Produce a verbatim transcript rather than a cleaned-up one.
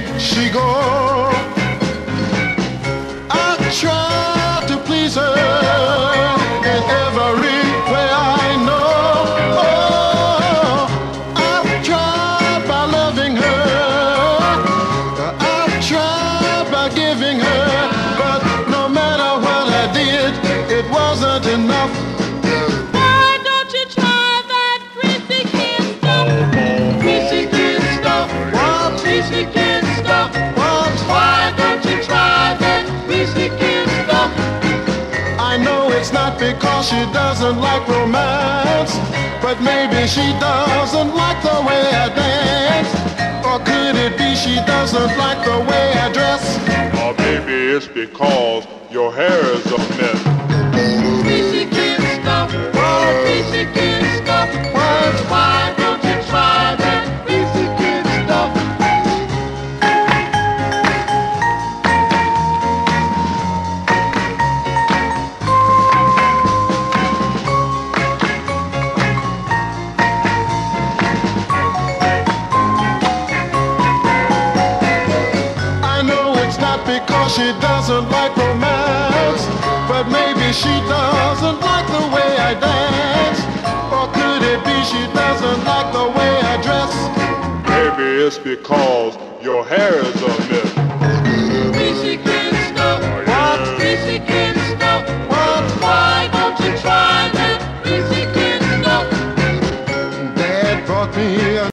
she go. I try to please her in every way I know. Oh, I've tried by loving her, I've tried by giving her, but no matter what I did, it wasn't enough. Why don't you try that greasy kid stuff? Greasy kid stuff. What? Greasy kid stuff. What? Why don't you try that greasy kid stuff? I know it's not because she doesn't like romance, but maybe she doesn't like the way I dance. Or could it be she doesn't like the way I dress? Or maybe it's because your hair is a mess. Greasy kid stuff. Greasy kid stuff. What? Why don't you try that greasy kid stuff? I know it's not because she doesn't like romance, but maybe she doesn't like the way I dance. Or could it be she doesn't like the way I dress? Maybe it's because your hair is a mess. Greasy kid stuff. What? Greasy kid stuff. What? Why don't you try